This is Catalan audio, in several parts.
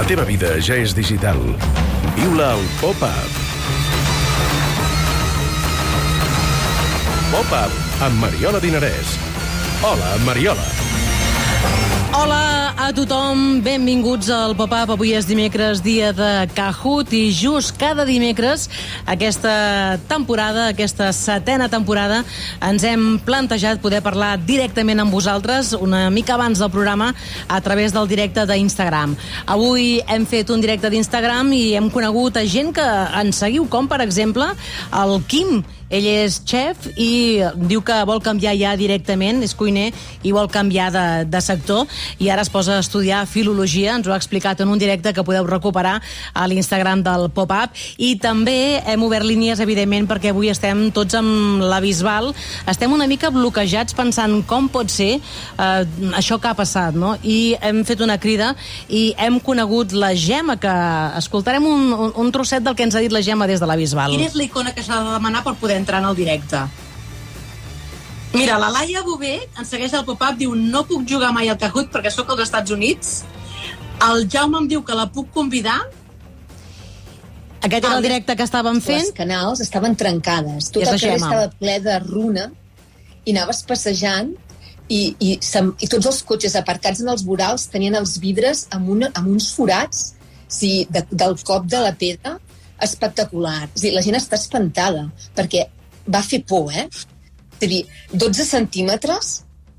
La teva vida ja és digital. Viu-la al Pop-Up. Pop-Up amb Mariola Dinarès. Hola, Mariola. Hola a tothom, benvinguts al Pop-Up. Avui és dimecres, dia de Kahoot, i just cada dimecres aquesta temporada, aquesta setena temporada, ens hem plantejat poder parlar directament amb vosaltres una mica abans del programa a través del directe d'Instagram. Avui hem fet un directe d'Instagram i hem conegut a gent que ens seguiu, com per exemple el Quim. Ell és xef i diu que vol canviar ja directament, és cuiner i vol canviar de sector, i ara es posa a estudiar filologia. Ens ho ha explicat en un directe que podeu recuperar a l'Instagram del Pop-Up. I també hem obert línies, evidentment, perquè avui estem tots amb la Bisbal. Estem una mica bloquejats pensant com pot ser això que ha passat, no? I hem fet una crida i hem conegut la Gemma, que escoltarem un trosset del que ens ha dit la Gemma des de la Bisbal. Quina és la icona que s'ha de demanar per poder entrar en el directe? Mira, la Laia Bové ens segueix al Pop-Up, diu: no puc jugar mai al Kahoot perquè sóc als Estats Units. El Jaume em diu que la puc convidar. Aquest era el directe que estàvem fent. Les canals estaven trencades. Tot el carrer estava ple de runa i anaves passejant i tots els cotxes aparcats en els vorals tenien els vidres amb uns forats del cop de la pedra espectacular. És a dir, la gent està espantada perquè va fer por, És a dir, 12 centímetres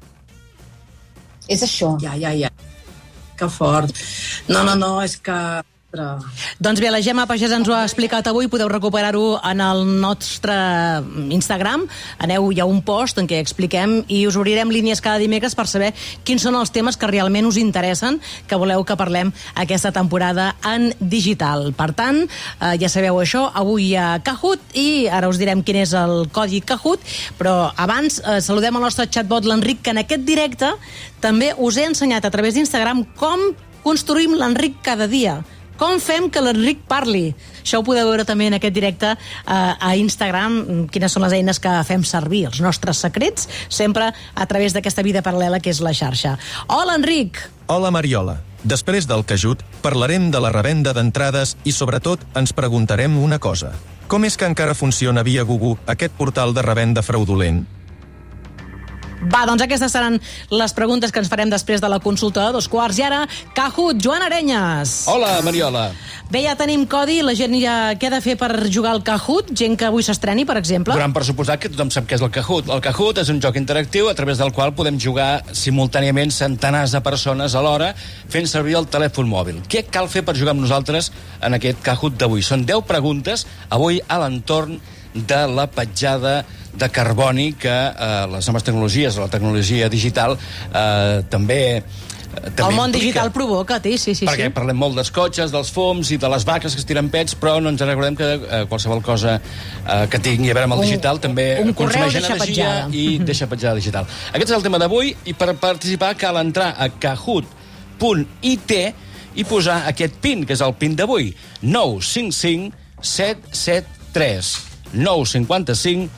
és això. Ja. Que fort. No, és que... Doncs bé, la Gemma Pagès ens ho ha explicat avui. Podeu recuperar-ho en el nostre Instagram. Aneu, hi ha un post en què expliquem i us obrirem línies cada dimecres per saber quins són els temes que realment us interessen, que voleu que parlem aquesta temporada en digital. Per tant, ja sabeu això, avui hi ha Kahoot i ara us direm quin és el codi Kahoot, però abans saludem el nostre chatbot, l'Enric, que en aquest directe també us he ensenyat a través d'Instagram com construïm l'Enric cada dia. Com fem que l'Enric parli? Això ho podeu veure també en aquest directe a Instagram, quines són les eines que fem servir, els nostres secrets, sempre a través d'aquesta vida paral·lela que és la xarxa. Hola, Enric! Hola, Mariola. Després del Kahoot parlarem de la revenda d'entrades i, sobretot, ens preguntarem una cosa. Com és que encara funciona via Google aquest portal de revenda fraudulent? Va, doncs aquestes seran les preguntes que ens farem després de la consulta de 2:15. I ara, Kahoot, Joan Arenyes. Hola, Mariola. Bé, ja tenim codi, la gent ja què ha de fer per jugar al Kahoot? Gent que avui s'estreni, per exemple? Donant per suposat que tothom sap què és el Kahoot. El Kahoot és un joc interactiu a través del qual podem jugar simultàniament centenars de persones alhora fent servir el telèfon mòbil. Què cal fer per jugar amb nosaltres en aquest Kahoot d'avui? Són 10 preguntes avui a l'entorn de la petjada de carboni que les noves tecnologies, la tecnologia digital, també el món digital provoca, sí. Perquè parlem molt dels cotxes, dels foms i de les vaques que es tiren pets, però no ens recordem que qualsevol cosa que tingui a veure amb el digital també consumeix energia i deixa petjada digital. Aquest és el tema d'avui, i per participar cal entrar a kahoot.it i posar aquest PIN, que és el PIN d'avui, 955 773 955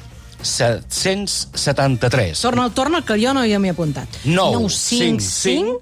773. Torna, que jo no hi m'he apuntat. 955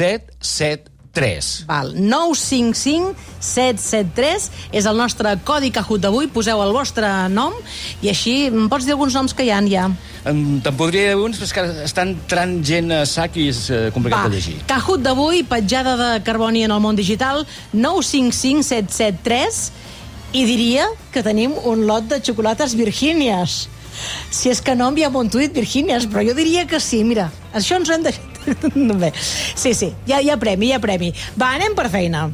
773. Val, 955 773 és el nostre codi Kahoot d'avui. Poseu el vostre nom i així em pots dir alguns noms que hi ha ja. Te'n podria dir uns, però és que estan entrant gent a sac i és complicat de llegir. Kahoot d'avui, petjada de carboni en el món digital, 955 773, i diria que tenim un lot de xocolates Virgínies. Si és que no enviem un tuit, Virgínies, però jo diria que sí, mira, això ens ho hem de... Bé, sí, hi ha premi. Va, anem per feina.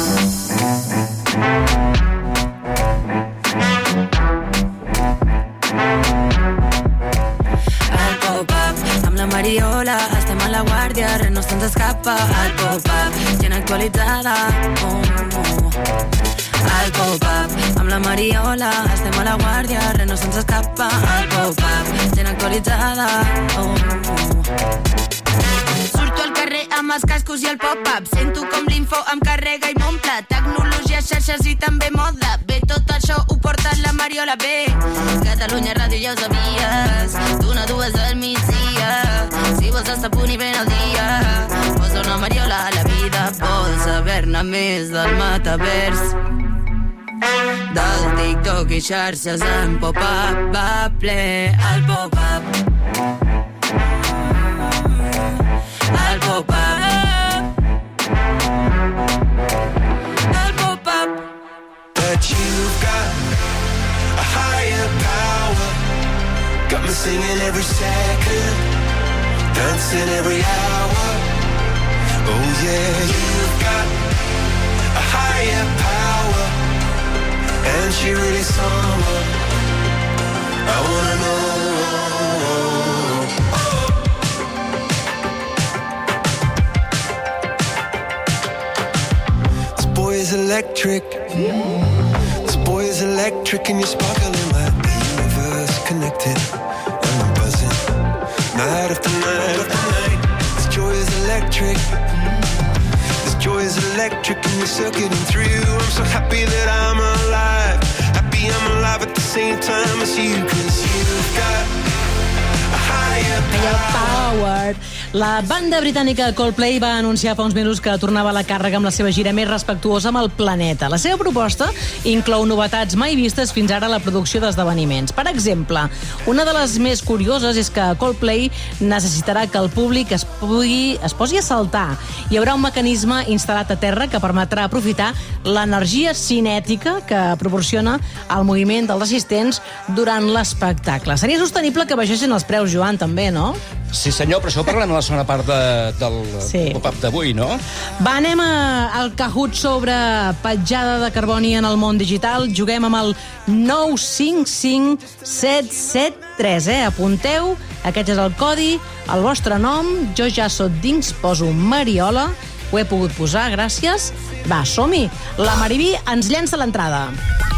Al Pop-Up, amb la Mariola, estem a la guàrdia, res no se'ns escapa. Al Pop-Up, gent actualitzada, Al Pop-Up, amb la Mariola, estem a la guàrdia, res no se'ns escapa. Al Pop-Up, gent actualitzada, Surto al carrer amb els cascos i el pop-up, sento com l'info em carrega i m'omple. Tecnologia, xarxes i també moda, bé, tot això ho porta la Mariola, bé. Catalunya Ràdio ja ho sabies, d'una a dues del migdia, si vols estar a punt i ben al dia, posa una Mariola a la vida, pots saber-ne més del metavers. Del TikTok i xarxes en pop-up va ple el pop-up. El pop-up. El pop-up. But you've got a higher power. Got me singing every second, dancing every hour. Oh yeah, you've got a higher power, and she really someone I wanna know. This boy is electric. This boy is electric, and you're sparkling like the universe connected. And I'm buzzing night after night after night. This joy is electric. This joy is electric, and you're circuiting through. I'm so happy that I'm alive. Happy I'm alive at the same time as you, 'cause you've got a higher power. La banda britànica Coldplay va anunciar fa uns mesos que tornava a la càrrega amb la seva gira més respectuosa amb el planeta. La seva proposta inclou novetats mai vistes fins ara a la producció d'esdeveniments. Per exemple, una de les més curioses és que Coldplay necessitarà que el públic es posi a saltar. Hi haurà un mecanisme instal·lat a terra que permetrà aprofitar l'energia cinètica que proporciona el moviment dels assistents durant l'espectacle. Seria sostenible que baixessin els preus, Joan, també, no? Sí, senyor, però això ho parlem a la segona part del pop-up d'avui, no? Va, anem al Kahoot sobre petjada de carboni en el món digital. Juguem amb el 955773, Apunteu, aquest és el codi, el vostre nom, jo ja sóc dins, poso Mariola, ho he pogut posar, gràcies. Va, som-hi. La Mariví ens llença l'entrada.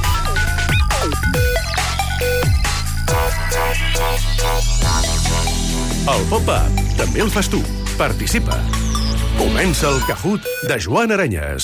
El pop-up també el fas tu. Participa. Comença el Kahoot de Joan Aranyes.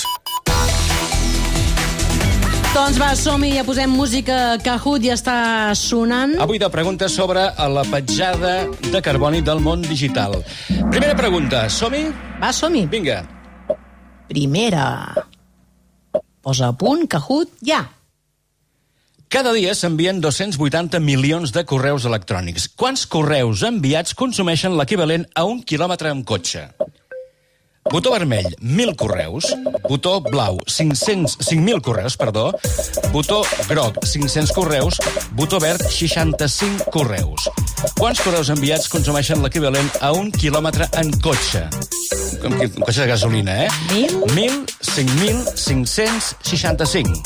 Doncs va, som-hi, ja posem música Kahoot, ja està sonant. Avui de preguntes sobre la petjada de carboni del món digital. Primera pregunta, som-hi? Va, som-hi. Vinga. Primera. Posa a punt, Kahoot, ja. Cada dia s'envien 280 milions de correus electrònics. Quants correus enviats consumeixen l'equivalent a 1 quilòmetre amb cotxe? Botó vermell, 1.000 correus. Botó blau, 5.000 correus, perdó. Botó groc, 500 correus. Botó verd, 65 correus. Quants correus enviats consumeixen l'equivalent a 1 quilòmetre en cotxe? Un cotxe de gasolina, 1.000, 5.000, 565.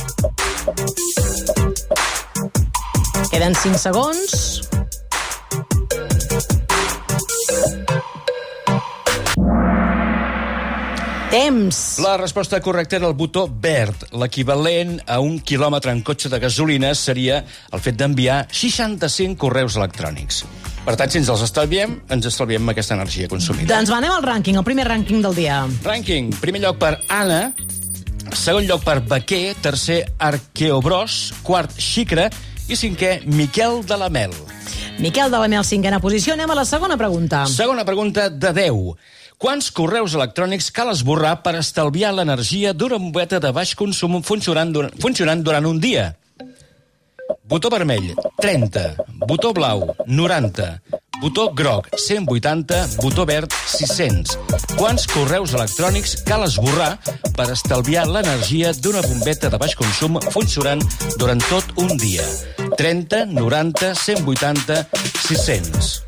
Queden 5 segons. Temps. La resposta correcta era el botó verd. L'equivalent a 1 quilòmetre en cotxe de gasolina seria el fet d'enviar 65 correus electrònics. Per tant, si ens els estalviem, ens estalviem aquesta energia consumida. Doncs va, anem al rànquing, el primer rànquing del dia. Rànquing. Primer lloc per Anna, segon lloc per Baquer, tercer Arqueobros, quart Xicra i cinquè Miquel de la Mel. Miquel de la Mel, cinquena posició. Anem a la segona pregunta. Segona pregunta de 10. Quants correus electrònics cal esborrar per estalviar l'energia d'una bombeta de baix consum funcionant durant un dia? Botó vermell, 30. Botó blau, 90. Botó groc, 180. Botó verd, 600. Quants correus electrònics cal esborrar per estalviar l'energia d'una bombeta de baix consum funcionant durant tot un dia? 30, 90, 180, 600.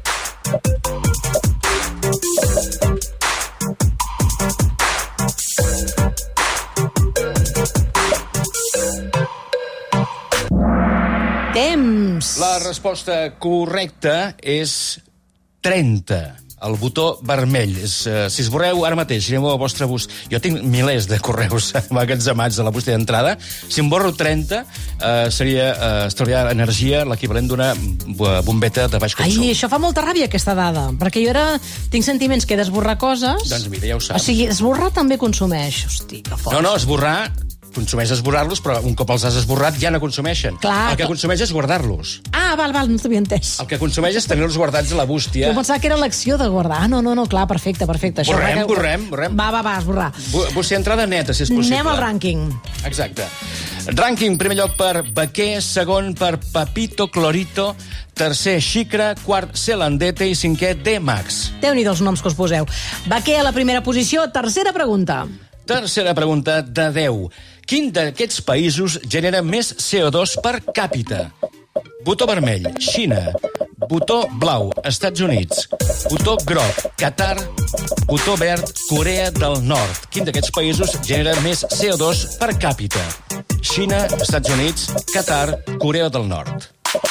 Temps. La resposta correcta és 30. El botó vermell. Si esborreu ara mateix, si aneu al vostre bus... Jo tinc milers de correus emmagatzemats a la bústia d'entrada. Si en borro 30, seria estalviar energia l'equivalent d'una bombeta de baix consum. Ai, això fa molta ràbia, aquesta dada, perquè jo ara tinc sentiments que he d'esborrar coses... Doncs mira, ja ho saps. O sigui, esborrar també consumeix. Hosti, que fort. No, esborrar consumeix esborrar-los, però un cop els has esborrat ja no consumeixen. Clar, el que consumeix és guardar-los. Ah, val, no t'havia entès. El que consumeix és tenir-los guardats a la bústia. Jo pensava que era l'acció de guardar. No, clar, perfecte. Això, Borrem. Va, esborrar. Bústia entrada neta, si és possible. Anem al rànquing. Exacte. Rànquing, primer lloc per Baquer, segon per Papito Clorito, tercer Xicra, quart Celandete i cinquè D-Max. Déu-n'hi-do els noms que us poseu. Baquer a la primera posició, tercera pregunta. Tercera pregunta de 10. Quin d'aquests països genera més CO2 per càpita? Botó vermell, Xina. Botó blau, Estats Units. Botó groc, Qatar. Botó verd, Corea del Nord. Quin d'aquests països genera més CO2 per càpita? Xina, Estats Units, Qatar, Corea del Nord.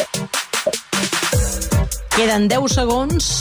Queden 10 segons.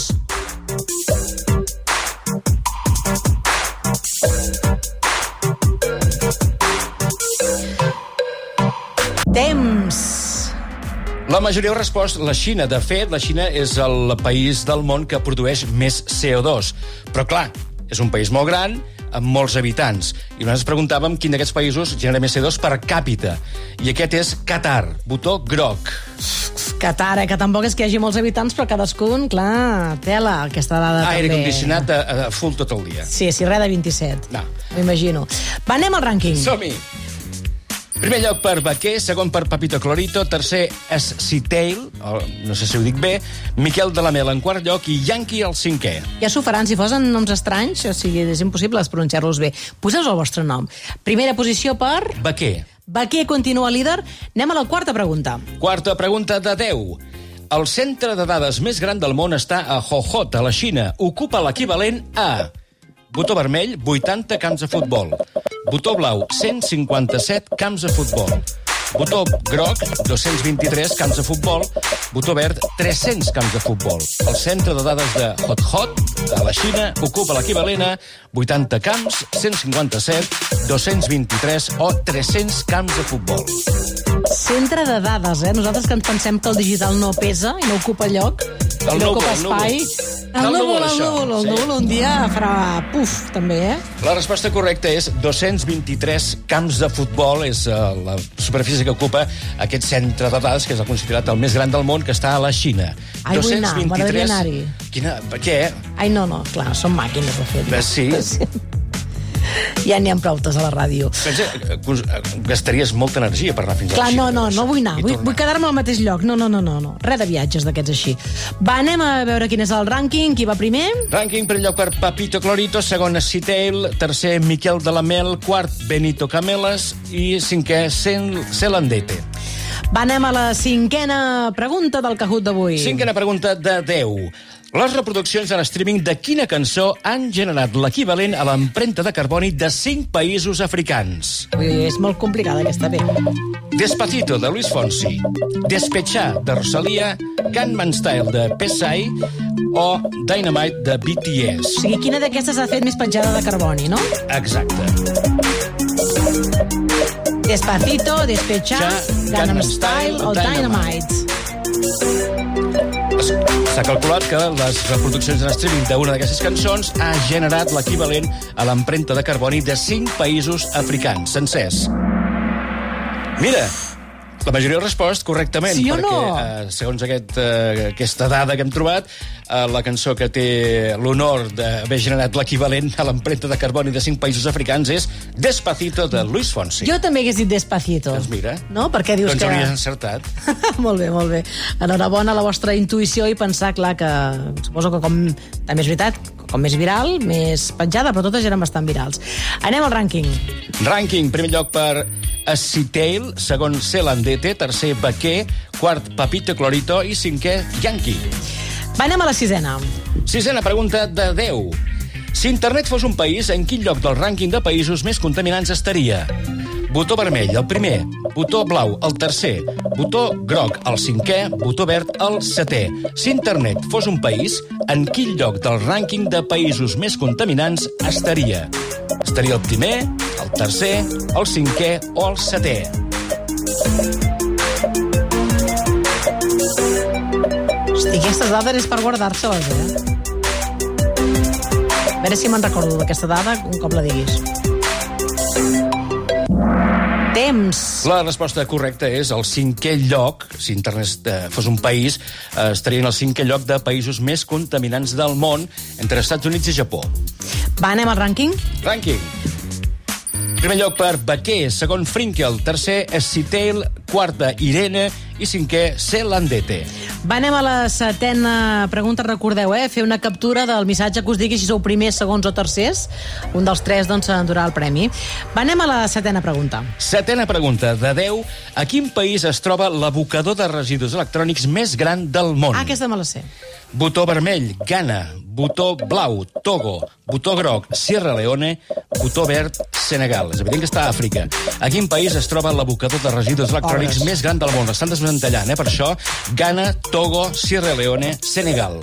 Temps. La majoria ha respost la Xina. De fet, la Xina és el país del món que produeix més CO2. Però, clar, és un país molt gran, amb molts habitants. I nosaltres preguntàvem quin d'aquests països genera més CO2 per càpita. I aquest és Qatar, botó groc. Qatar, que tampoc és que hi hagi molts habitants, però cadascun, clar, tela, aquesta dada també. Aire condicionat a full tot el dia. Sí, res de 27. No. M'imagino. Va, anem al rànquing. Som-hi. Primer lloc per Baquer, segon per Papito Clorito, tercer és Citail, no sé si ho dic bé, Miquel de la Mel en quart lloc i Yankee al cinquè. Ja s'ho faran, si fosen noms estranys, o sigui, és impossible pronunciar-los bé. Poseu el vostre nom. Primera posició per... Baquer. Baquer continua líder. Anem a la quarta pregunta. Quarta pregunta de 10. El centre de dades més gran del món està a Hohhot, a la Xina. Ocupa l'equivalent a... Botó vermell, 80 camps de futbol. Botó blau, 157 camps de futbol. Botó groc, 223 camps de futbol. Botó verd, 300 camps de futbol. El centre de dades de Hohhot, a la Xina, ocupa l'equivalent a 80 camps, 157, 223 o 300 camps de futbol. Centre de dades, eh? Nosaltres que ens pensem que el digital no pesa i no ocupa lloc, no ocupa espai. El núvol, un dia farà puf, també, eh? La resposta correcta és 223 camps de futbol, és la superfície que ocupa aquest centre de dades, que és el considerat el més gran del món, que està a la Xina. Ai, vull anar, m'agradaria anar-hi. Per què? Ai, no, clar, són màquines de fer. Sí. Ja n'hi ha proutes a la ràdio. Pensa, gastaries molta energia per anar fins a la Xina. Clar, no vull anar. Vull quedar-me al mateix lloc. No. Res de viatges d'aquests així. Va, anem a veure quin és el rànquing. Qui va primer? Rànquing, primer lloc per Papito Clorito, segon Citail, tercer Miquel de la Mel, quart Benito Camelas i cinquè Celandete. Va, anem a la cinquena pregunta del Kahoot d'avui. Cinquena pregunta de 10. Les reproduccions en streaming de quina cançó han generat l'equivalent a l'empremta de carboni de 5 països africans? Ui, és molt complicada aquesta, bé. Despacito, de Luis Fonsi, Despechá, de Rosalía, Gangnam Style, de Psy o Dynamite, de BTS. O sigui, quina d'aquestes ha fet més petjada de carboni, no? Exacte. Despacito, Despechá, Gangnam Style o Dynamite. S'ha calculat que les reproduccions en streaming d'una d'aquestes cançons ha generat l'equivalent a l'empremta de carboni de 5 països africans sencers. Mira, la majoria ha respost correctament, sí o perquè, no? Segons aquesta dada que hem trobat, la cançó que té l'honor d'haver generat l'equivalent a l'empremta de carboni de 5 països africans és Despacito, de Luis Fonsi. Jo també hagués dit Despacito. Doncs mira, no? Perquè dius doncs que... hauries encertat. Molt bé. Enhorabona a la vostra intuïció i pensar, clar, que suposo que com també és veritat, com més viral, més penjada, però totes eren bastant virals. Anem al rànquing. Rànquing, primer lloc per Citail, segon Celandete, tercer Baquer, quart Papito Clorito i cinquè Yankee. Va, anem a la sisena. Sisena pregunta de 10. Si internet fos un país, en quin lloc del rànquing de països més contaminants estaria? Botó vermell, el primer. Botó blau, el tercer. Botó groc, el cinquè. Botó verd, el setè. Si internet fos un país, en quin lloc del rànquing de països més contaminants estaria? Estaria el primer, el tercer, el cinquè o el setè? Hosti, aquestes dades és per guardar-se-les, eh? A veure si me'n recordo d'aquesta dada un cop la diguis. Temps. La resposta correcta és el 5è lloc. Si internet fos un país, estaria en el 5è lloc de països més contaminants del món, entre Estats Units i Japó. Va, anem al rànquing? Rànquing. Primer lloc per Baquer, segon Frinkel, tercer Citail, quarta Irene i cinquè Celandete. Va, anem a la 7a pregunta. Recordeu, fer una captura del missatge que us digui si sou primers, segons o tercers. Un dels tres, doncs, s'endurà el premi. Va, anem a la 7a pregunta. 7a pregunta. De 10, a quin país es troba l'abocador de residus electrònics més gran del món? Aquesta me la sé. Botó vermell, Ghana. Botó blau, Togo. Botó groc, Sierra Leone. Botó verd, Senegal. És evident que està a Àfrica. A quin país es troba l'abocador de residus electrònics més gran del món? L'estan desmantellant, per això. Ghana, Togo, Sierra Leone, Senegal.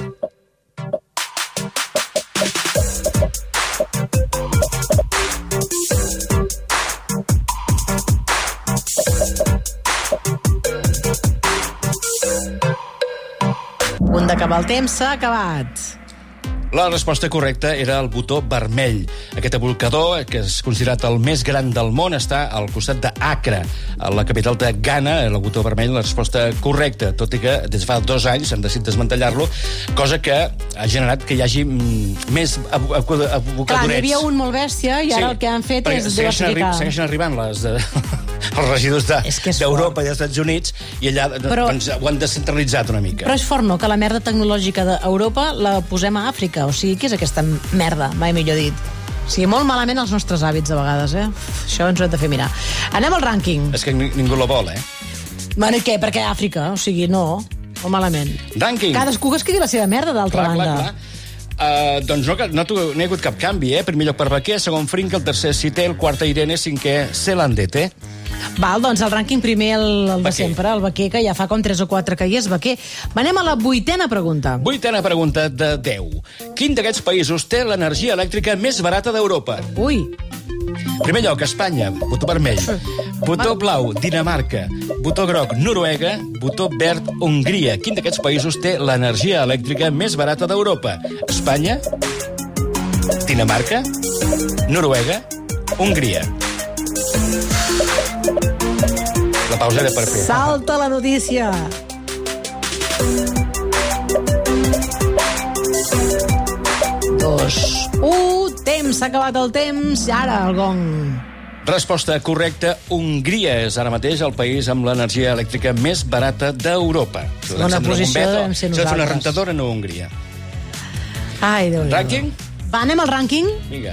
Punt d'acabar el temps, s'ha acabat. La resposta correcta era el botó vermell. Aquest abocador, que és considerat el més gran del món, està al costat d'Accra, a la capital de Ghana. El botó vermell, la resposta correcta, tot i que des de fa 2 anys s'han decidit desmantellar-lo, cosa que ha generat que hi hagi més abocadorets. Clar, n'hi havia un molt bèstia i ara el que han fet és diversificar. Segueixen arribant els residus d'Europa i dels Estats Units i allà doncs, ho han descentralitzat una mica. Però és fort, no?, que la merda tecnològica d'Europa la posem a Àfrica. O sigui, què és aquesta merda, mai millor dit? O sigui, molt malament els nostres hàbits, a vegades, Això ens ho hem de fer mirar. Anem al rànquing. És que ningú la vol, Bueno, i què? Perquè Àfrica? O sigui, no, molt malament. Rànquing. Cadascú que escrigui la seva merda, d'altra banda. Doncs no hi ha hagut cap canvi, Primer lloc per Baquer, segon Frinkel, tercer Citail, quarta Irene, cinquè Celandete. Val, doncs el rànquing primer el de sempre, el Baquer, que ja fa com 3 o 4 que hi és Baquer. Anem a la 8a pregunta. 8a pregunta de 10. Quin d'aquests països té l'energia elèctrica més barata d'Europa? Ui. Primer lloc, Espanya, botó vermell. Botó blau, Dinamarca. Botó groc, Noruega. Botó verd, Hongria. Quin d'aquests països té l'energia elèctrica més barata d'Europa? Espanya, Dinamarca, Noruega, Hongria. La pausa era per fer. Salta la notícia. Temps, s'ha acabat el temps, i ara el gong. Resposta correcta, Hongria és ara mateix el país amb l'energia elèctrica més barata d'Europa. Segona posició devem ser nosaltres. S'ha de fer una rentadora, no Hongria. Ai, Déu-n'hi-do. Rànquing? Va, anem al rànquing? Vinga.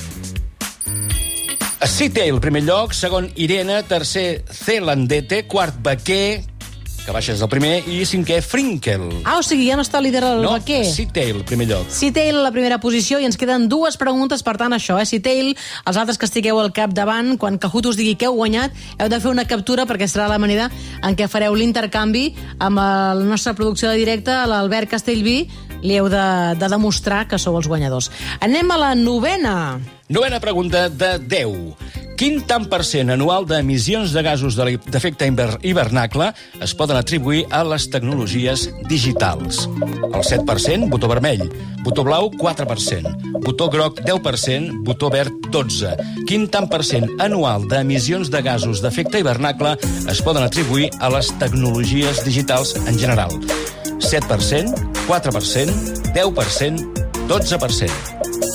Citail, primer lloc, segon Irene, tercer Celandete, quart Baquer, que baixa des del primer, i cinquè Frinkel. O sigui, ja no està líder el Baquer. No, Citail, primer lloc. Citail, la primera posició, i ens queden 2 preguntes, per tant, això, Citail, els altres que estigueu al capdavant, quan Kahoot us digui que heu guanyat, heu de fer una captura, perquè serà la manera en què fareu l'intercanvi amb la nostra producció de directe, l'Albert Castellví, li heu de demostrar que sou els guanyadors. Anem a la 9a. 9a pregunta de 10. Quin tant per cent anual d'emissions de gasos d'efecte hivernacle es poden atribuir a les tecnologies digitals? El 7%, botó vermell. Botó blau, 4%. Botó groc, 10%. Botó verd, 12%. Quin tant per cent anual d'emissions de gasos d'efecte hivernacle es poden atribuir a les tecnologies digitals en general? 7%, 4%, 10%, 12%.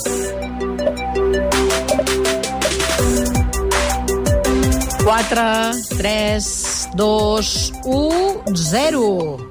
4, 3, 2, 1, 0.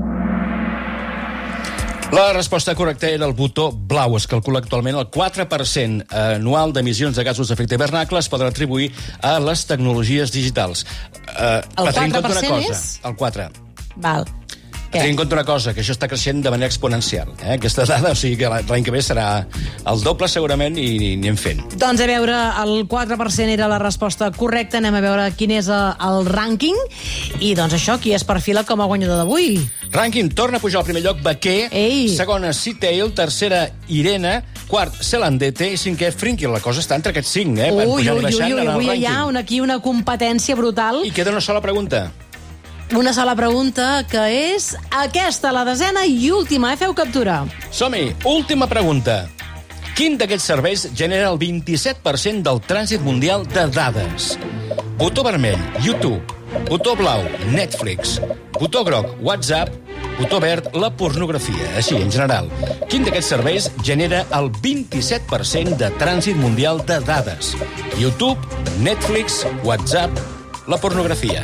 La resposta correcta era el botó blau. Es calcula actualment el 4% anual d'emissions de gasos d'efecte hivernacle es poden atribuir a les tecnologies digitals. El 4% és? El 4. Val. Tenint en compte una cosa, que això està creixent de manera exponencial. Aquesta dada, o sigui que l'any que ve serà el doble segurament i anem fent. Doncs a veure, el 4% era la resposta correcta. Anem a veure quin és el rànquing. I doncs això, qui es perfila com a guanyador d'avui? Rànquing, torna a pujar al primer lloc Baquer, segona Citail, tercera Irene, quart Celandete i cinquè Frinkel. La cosa està entre aquests 5, Van pujant i baixant en el rànquing. Hi ha aquí una competència brutal. I queda una sola pregunta. Una sola pregunta, que és aquesta, la 10a i última. Feu captura. Som-hi. Última pregunta. Quin d'aquests serveis genera el 27% del trànsit mundial de dades? botó vermell, YouTube, botó blau, Netflix, botó groc, WhatsApp, botó verd, la pornografia. Així, en general, quin d'aquests serveis genera el 27% de trànsit mundial de dades? YouTube, Netflix, WhatsApp, la pornografia.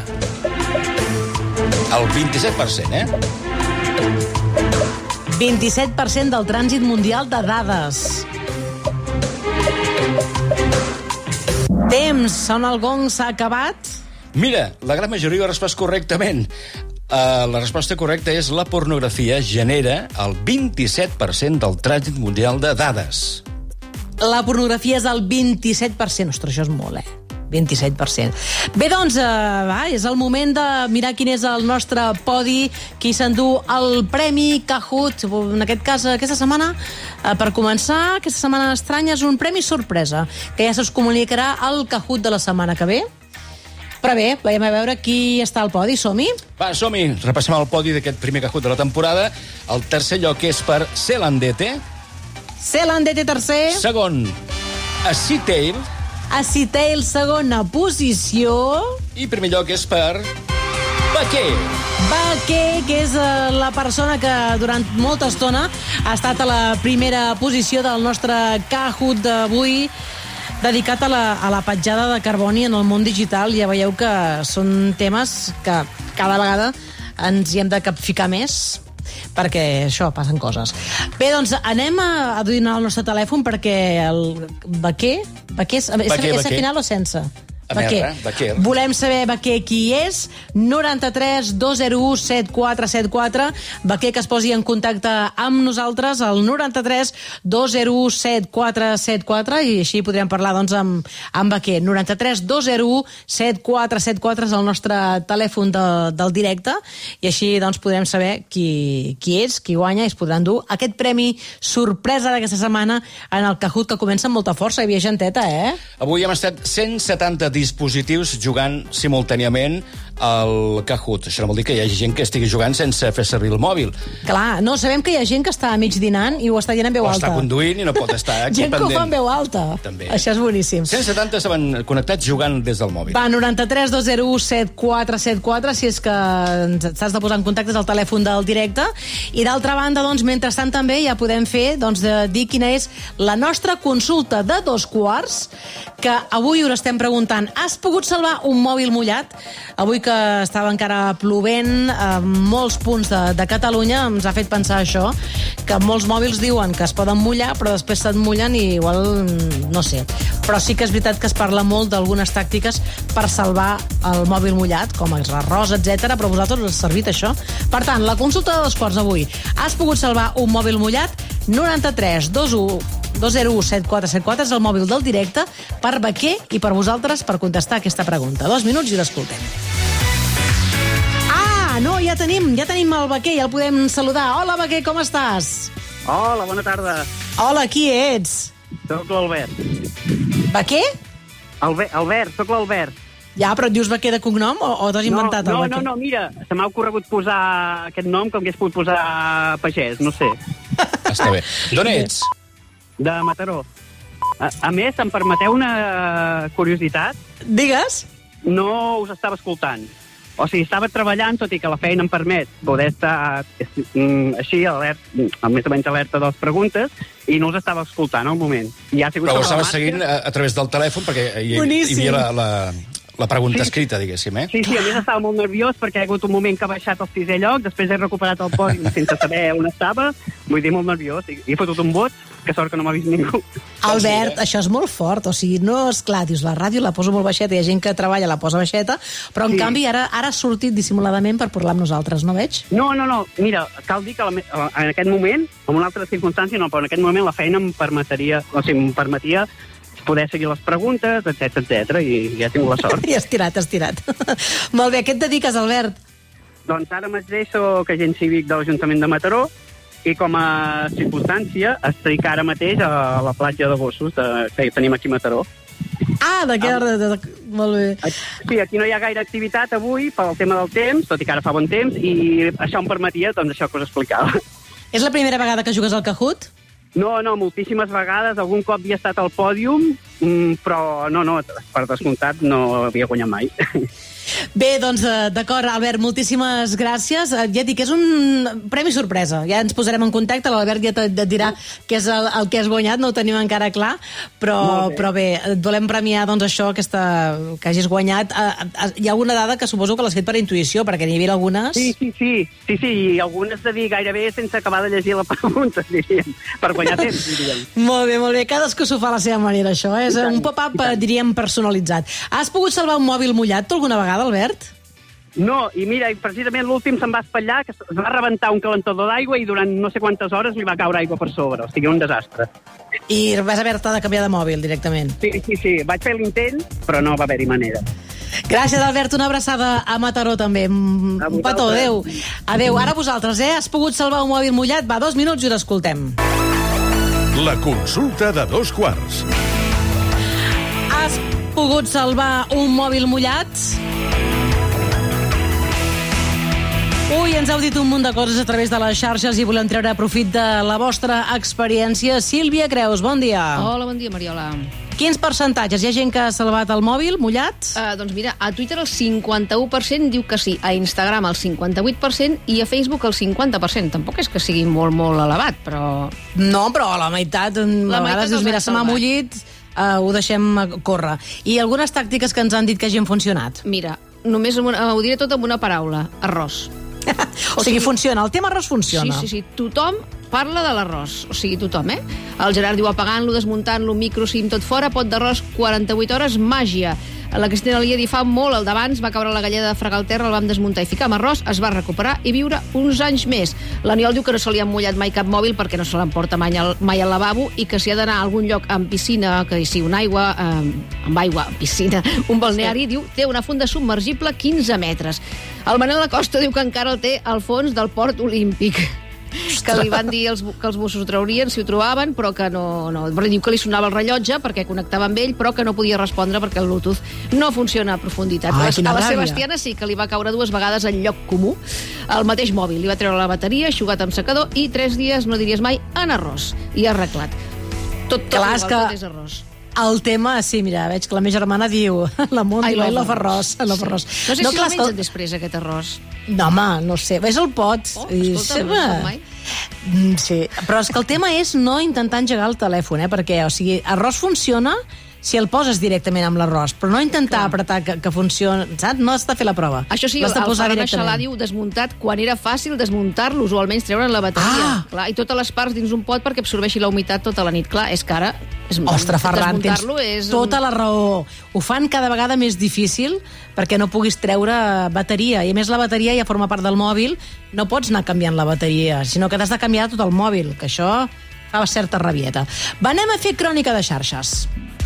El 27%, 27% del trànsit mundial de dades. Temps, sona el gong, s'ha acabat? Mira, la gran majoria ho ha respost correctament. La resposta correcta és la pornografia genera el 27% del trànsit mundial de dades. La pornografia és el 27%. Ostres, això és molt, 27%. Bé, doncs, és el moment de mirar quin és el nostre podi, qui s'endú el Premi Kahoot. En aquest cas, aquesta setmana, per començar, aquesta setmana estranya, és un premi sorpresa, que ja se'ls comunicarà al Kahoot de la setmana que ve. Però bé, veiem a veure qui està al podi. Som-hi? Va, som-hi. Repassem el podi d'aquest primer Kahoot de la temporada. El tercer lloc és per Celandete. Celandete, tercer. Segon, Acitail. Acitail, segona posició. I primer lloc és per Baquer. Baquer, que és la persona que durant molta estona ha estat a la primera posició del nostre Kahoot d'avui, dedicat a la petjada de carboni en el món digital. Ja veieu que són temes que cada vegada ens hi hem de capficar més, perquè això, passen coses. Bé, doncs anem a donar el nostre telèfon perquè el Baquer és a final o sense? Baquer. Volem saber Baquer qui és. 93 201 7474. Baquer, que es posi en contacte amb nosaltres al 93 201 7474 i així podrem parlar doncs amb Baquer. 93 201 7474 és el nostre telèfon del directe i així doncs podrem saber qui és, qui guanya, i es podran dur aquest premi sorpresa d'aquesta setmana en el Kahoot, que comença amb molta força. Hi havia genteta, Avui hem estat 170 dispositius jugant simultàniament al Kahoot. Això no vol dir que hi hagi gent que estigui jugant sense fer servir el mòbil. Clar, no, sabem que hi ha gent que està a mig dinant i ho està dient en veu alta. O està conduint i no pot estar aquí gent pendent. Gent que ho fa en veu alta. També. Això és boníssim. 170 estaven connectats jugant des del mòbil. Va, 93 201 7474, si és que t'has de posar en contacte al telèfon del directe. I d'altra banda, doncs, mentrestant també ja podem fer, doncs, de dir quina és la nostra consulta de 2 quarts, que avui us estem preguntant: has pogut salvar un mòbil mullat? Avui que estava encara plovent a molts punts de Catalunya, ens ha fet pensar això, que molts mòbils diuen que es poden mullar, però després se't mullen i igual, no sé. Però sí que és veritat que es parla molt d'algunes tàctiques per salvar el mòbil mullat, com els arròs, etc. Però a vosaltres us ha servit això? Per tant, la consulta de 2 quarts avui: has pogut salvar un mòbil mullat? 93 201 7474 és el mòbil del directe per Baquer i per vosaltres per contestar aquesta pregunta. 2 minuts i l'escoltem. No, ja tenim el Baquer, ja el podem saludar. Hola, Baquer, com estàs? Hola, bona tarda. Hola, qui ets? Soc l'Albert. Baquer? Albert, soc l'Albert. Ja, però et dius Baquer de cognom o t'has inventat el Baquer? No, mira, se m'ha ocorregut posar aquest nom com que hagués pogut posar pagès, no sé. Està bé. D'on ets? De Mataró. A més, em permeteu una curiositat? Digues. No us estava escoltant. O sigui, estava treballant, tot i que la feina em permet poder estar així, més o menys alerta de les preguntes, i no us estava escoltant al moment. Però ho estaves seguint a través del telèfon, perquè hi havia la pregunta escrita, diguéssim, Sí, a més estava molt nerviós perquè hi ha hagut un moment que ha baixat al 6è lloc, després he recuperat el pòdium sense saber on estava, vull dir, molt nerviós, i he fotut un vot, que sort que no m'ha vist ningú. Albert, això és molt fort, o sigui, no és clar, dius, la ràdio la poso molt baixeta, hi ha gent que treballa, la posa baixeta, però en canvi ara ha sortit dissimuladament per parlar amb nosaltres, no veig? No, mira, cal dir que en aquest moment, en una altra circumstància no, però en aquest moment la feina em permetia poder seguir les preguntes, etc. I ja he tingut la sort. I has tirat. Molt bé, a què et dediques, Albert? Doncs ara mateix soc agent cívic de l'Ajuntament de Mataró i com a circumstància estic ara mateix a la platja de gossos que tenim aquí a Mataró. Molt bé. Sí, aquí no hi ha gaire activitat avui pel tema del temps, tot i que ara fa bon temps, i això em permetia, doncs, això que us explicava. És la primera vegada que jugues al Kahoot? No, moltíssimes vegades. Algun cop havia estat al pòdium, però no, per descomptat no havia guanyat mai. Bé, doncs, d'acord, Albert, moltíssimes gràcies. Ja et dic, és un premi sorpresa. Ja ens posarem en contacte, l'Albert ja et dirà què és el que has guanyat, no ho tenim encara clar, però bé, et volem premiar doncs, això que hagis guanyat. Hi ha alguna dada que suposo que l'has fet per intuïció, perquè n'hi havia algunes... Sí, i algunes de dir gairebé sense acabar de llegir la pregunta, diríem, per guanyar temps, diríem. Molt bé, cadascú s'ho fa a la seva manera, això, és un pop-up, diríem, personalitzat. Has pogut salvar un mòbil mullat tu alguna vegada, Albert? No, i mira, precisament l'últim se'n va espatllar, que es va rebentar un calentador d'aigua i durant no sé quantes hores li va caure aigua per sobre, o sigui, un desastre. I vas haver-te de canviar de mòbil directament? Sí, vaig fer l'intent, però no va haver-hi manera. Gràcies, Albert, una abraçada a Mataró també. Un petó, adeu. Adeu, ara vosaltres, has pogut salvar un mòbil mullat? Va, 2 minuts i us escoltem. La consulta de 2 quarts. Has pogut salvar un mòbil mullat? Ui, ens heu dit un munt de coses a través de les xarxes i volem treure profit de la vostra experiència. Sílvia Creus, bon dia. Hola, bon dia, Mariola. Quins percentatges? Hi ha gent que ha salvat el mòbil mullat? Doncs mira, a Twitter el 51% diu que sí, a Instagram el 58% i a Facebook el 50%. Tampoc és que sigui molt, molt elevat, però... No, però la meitat, a vegades dius, mira, se m'ha mullit, ho deixem córrer. I algunes tàctiques que ens han dit que hagin funcionat? Mira, només ho diré tot amb una paraula, arròs. O sigui, funciona, el tema arròs funciona. Sí, tothom parla de l'arròs, o sigui, tothom, El Gerard diu apagant-lo, desmuntant-lo, micro, sim, tot fora, pot d'arròs, 48 hores, màgia. La Cristina Lia diu, fa molt, el d'abans va caure la galleda de fregar el terra, el vam desmuntar i ficar amb arròs, es va recuperar i viure uns anys més. L'Aniol diu que no se li ha mullat mai cap mòbil perquè no se l'emporta mai al lavabo i que si ha d'anar a algun lloc amb piscina, que sí, amb aigua, piscina, un balneari, diu, té una funda submergible 15 metres. El Manel Acosta diu que encara el té al fons del port olímpic. Que li van dir que els Mossos ho traurien si ho trobaven, però que no. Diu que li sonava el rellotge perquè connectava amb ell, però que no podia respondre perquè el Bluetooth no funciona a profunditat. A la Sebastiana sí que li va caure 2 vegades al lloc comú, al mateix mòbil. Li va treure la bateria, eixugat amb secador i 3 dies, no diries mai, en arròs. I arreglat. Tot és arròs. El tema, sí, mira, veig que la meva germana diu la Montila i la Ferrós. No sé si el mengen després, aquest arròs. No, home, no sé, és el pot. Escolta, no ho mai. Sí, però és que el tema és no intentar engegar el telèfon, perquè, o sigui, arròs funciona si el poses directament amb l'arròs, però no intentar apretar que funcioni, saps? No has de fer la prova. Això sí, el Ferran Aixalà diu desmuntat quan era fàcil desmuntar-lo, usualment treure'n la bateria. Clar, i totes les parts dins un pot perquè absorbeixi la humitat tota la nit. Clar, és que ara... Ostres, Ferran, tens tota la raó. Ho fan cada vegada més difícil perquè no puguis treure bateria. I a més la bateria ja forma part del mòbil. No pots anar canviant la bateria, sinó que t'has de canviar tot el mòbil, que això fa certa rabieta. Va, anem a fer crònica de xarxes.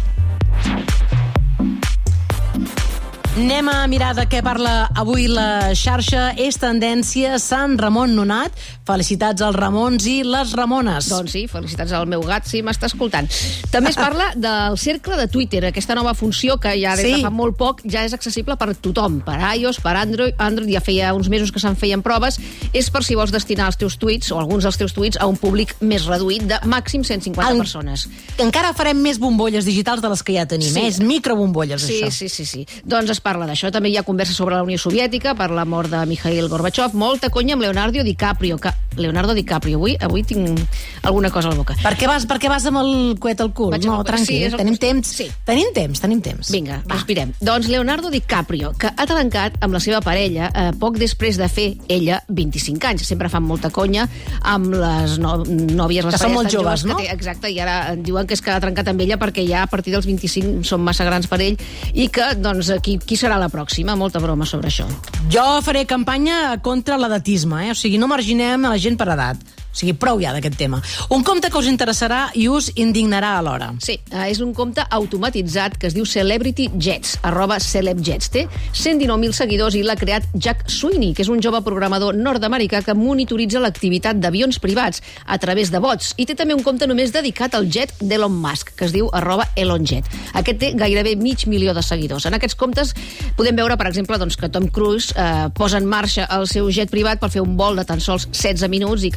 Anem a mirar de què parla avui la xarxa. És tendència Sant Ramon Nonat. Felicitats als Ramons i les Ramones. Doncs sí, felicitats al meu gat, si m'està escoltant. També es parla del cercle de Twitter, aquesta nova funció que ja des de fa molt poc ja és accessible per tothom, per iOS, per Android, ja feia uns mesos que se'n feien proves. És per si vols destinar els teus tuits o alguns dels teus tuits a un públic més reduït de màxim 150 persones. Encara farem més bombolles digitals de les que ja tenim, és microbombolles, això. Sí. Doncs es parla d'això. També hi ha conversa sobre la Unió Soviètica, per la mort de Mikhail Gorbachev, molta conya amb Leonardo DiCaprio. Avui tinc alguna cosa a la boca. Per què vas amb el coet al cul? No, tranquil, tenim temps. Sí. Tenim temps. Vinga, respirem. Doncs Leonardo DiCaprio, que ha trencat amb la seva parella poc després de fer ella 25 anys. Sempre fan molta conya amb les nòvies, les que són molt joves, no? Exacte, i ara diuen que és que ha trencat amb ella perquè ja a partir dels 25 són massa grans per ell i que, doncs, qui serà la pròxima? Molta broma sobre això. Jo faré campanya contra l'edatisme, O sigui, no marginem a la gent per edat. O sigui, prou ja d'aquest tema. Un compte que us interessarà i us indignarà alhora. Sí, és un compte automatitzat que es diu Celebrity Jets, @celebjets. Té 119.000 seguidors i l'ha creat Jack Sweeney, que és un jove programador nord-americà que monitoritza l'activitat d'avions privats a través de bots. I té també un compte només dedicat al jet d'Elon Musk, que es diu @ElonJet. Aquest té gairebé 500.000 de seguidors. En aquests comptes podem veure, per exemple, que Tom Cruise posa en marxa el seu jet privat per fer un vol de tan sols 16 minuts i que gasta